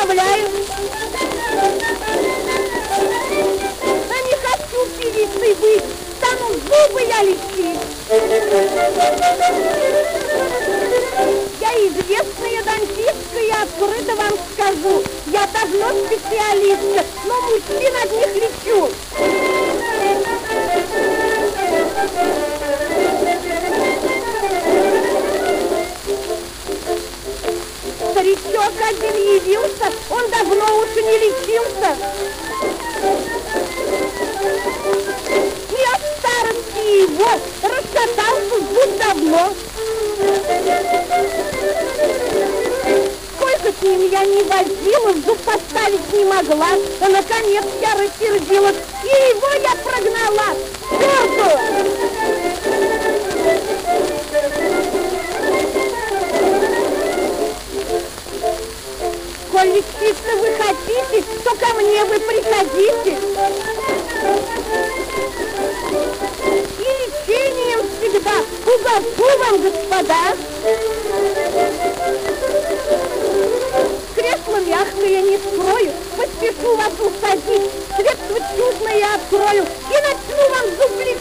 оставляю. А не хочу певицей быть, стану зубы я лечить. Я известная дантистка, я открыто вам скажу. Я давно специалистка, но мужчин одних лечу. Старичок один явился, он давно уж не лечился. И от старости его расшатался зуб давно. Сколько с ним я не возила, зуб поставить не могла, а наконец я рассердилась, и его я прогнала. Чёрту! Коль лечиться вы хотите, то ко мне вы приходите. И лечением всегда угожу вам, господа. Кресло мягкое не скрою, поспешу вас усадить, средство чудное открою и начну вам зуб лечить.